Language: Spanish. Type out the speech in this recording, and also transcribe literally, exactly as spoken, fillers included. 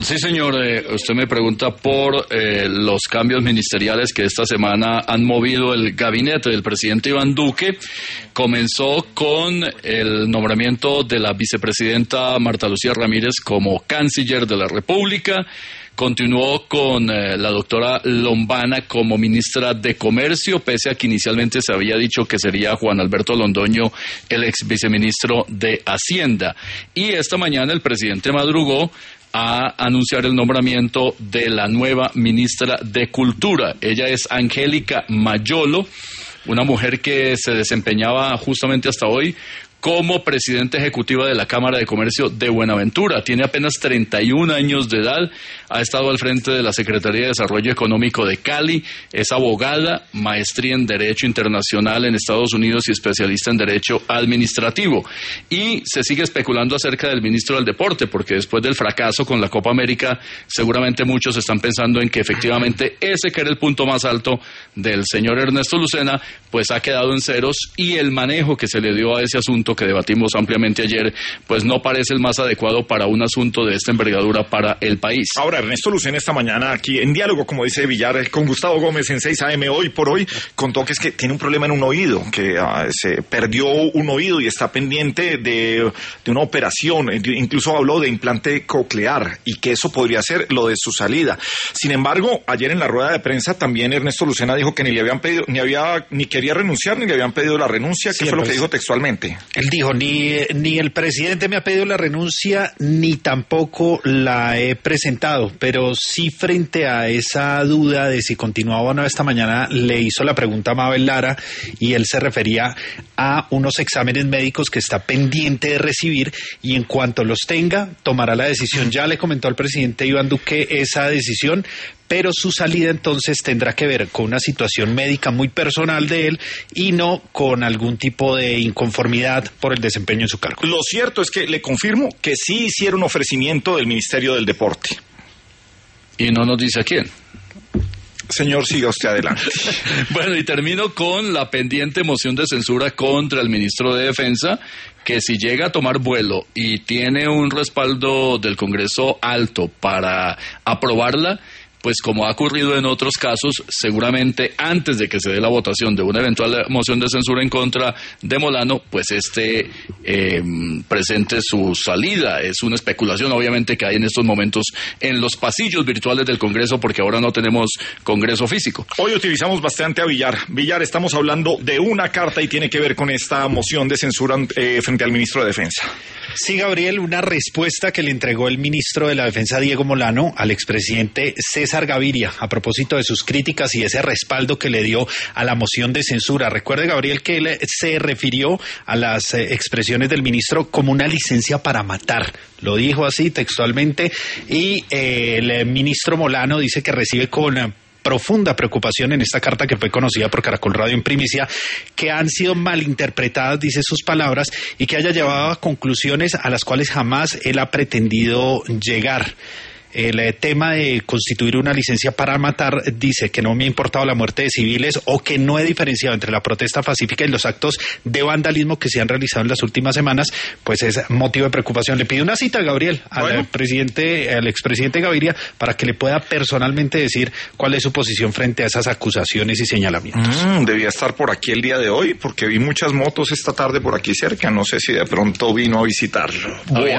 Sí, señor. Eh, usted me pregunta por eh, los cambios ministeriales que esta semana han movido el gabinete del presidente Iván Duque. Comenzó con el nombramiento de la vicepresidenta Marta Lucía Ramírez como canciller de la República. Continuó con eh, la doctora Lombana como ministra de Comercio, pese a que inicialmente se había dicho que sería Juan Alberto Londoño el ex viceministro de Hacienda. Y esta mañana el presidente madrugó a anunciar el nombramiento de la nueva ministra de Cultura. Ella es Angélica Mayolo, una mujer que se desempeñaba justamente hasta hoy como presidenta ejecutiva de la Cámara de Comercio de Buenaventura. Tiene apenas treinta y un años de edad, ha estado al frente de la Secretaría de Desarrollo Económico de Cali, es abogada, maestría en Derecho Internacional en Estados Unidos y especialista en Derecho Administrativo. Y se sigue especulando acerca del ministro del Deporte, porque después del fracaso con la Copa América, seguramente muchos están pensando en que efectivamente ese que era el punto más alto del señor Ernesto Lucena, pues ha quedado en ceros, y el manejo que se le dio a ese asunto que debatimos ampliamente ayer, pues no parece el más adecuado para un asunto de esta envergadura para el país. Ahora, Ernesto Lucena esta mañana aquí en diálogo, como dice Villar, con Gustavo Gómez en seis A M hoy por hoy, contó que es que tiene un problema en un oído, que uh, se perdió un oído y está pendiente de, de una operación, incluso habló de implante coclear y que eso podría ser lo de su salida. Sin embargo, ayer en la rueda de prensa también Ernesto Lucena dijo que ni le habían pedido, ni había, ni quería renunciar, ni le habían pedido la renuncia. ¿Qué sí, fue lo que dijo textualmente? Él dijo, ni, ni el presidente me ha pedido la renuncia, ni tampoco la he presentado, pero sí frente a esa duda de si continuaba o no, esta mañana le hizo la pregunta a Mabel Lara y él se refería a unos exámenes médicos que está pendiente de recibir y en cuanto los tenga, tomará la decisión. Ya le comentó al presidente Iván Duque esa decisión, pero su salida entonces tendrá que ver con una situación médica muy personal de él y no con algún tipo de inconformidad por el desempeño en su cargo. Lo cierto es que le confirmo que sí hicieron ofrecimiento del Ministerio del Deporte. Y no nos dice a quién. Señor, siga usted adelante. Bueno, y termino con la pendiente moción de censura contra el ministro de Defensa, que si llega a tomar vuelo y tiene un respaldo del Congreso alto para aprobarla, pues como ha ocurrido en otros casos, seguramente antes de que se dé la votación de una eventual moción de censura en contra de Molano, pues este eh, presente su salida. Es una especulación obviamente que hay en estos momentos en los pasillos virtuales del Congreso, porque ahora no tenemos Congreso físico. Hoy utilizamos bastante a Villar. Villar, estamos hablando de una carta y tiene que ver con esta moción de censura eh, frente al ministro de Defensa. Sí, Gabriel, una respuesta que le entregó el ministro de la Defensa, Diego Molano, al expresidente César Gaviria, a propósito de sus críticas y ese respaldo que le dio a la moción de censura. Recuerde, Gabriel, que él se refirió a las eh, expresiones del ministro como una licencia para matar. Lo dijo así textualmente, y eh, el ministro Molano dice que recibe con eh, profunda preocupación en esta carta que fue conocida por Caracol Radio en primicia, que han sido malinterpretadas, dice sus palabras, y que haya llevado a conclusiones a las cuales jamás él ha pretendido llegar. El eh, tema de constituir una licencia para matar, dice que no me ha importado la muerte de civiles o que no he diferenciado entre la protesta pacífica y los actos de vandalismo que se han realizado en las últimas semanas, pues es motivo de preocupación. Le pido una cita, Gabriel, al bueno. presidente, al expresidente Gaviria, para que le pueda personalmente decir cuál es su posición frente a esas acusaciones y señalamientos. Mm, debía estar por aquí el día de hoy, porque vi muchas motos esta tarde por aquí cerca, no sé si de pronto vino a visitarlo. Bueno.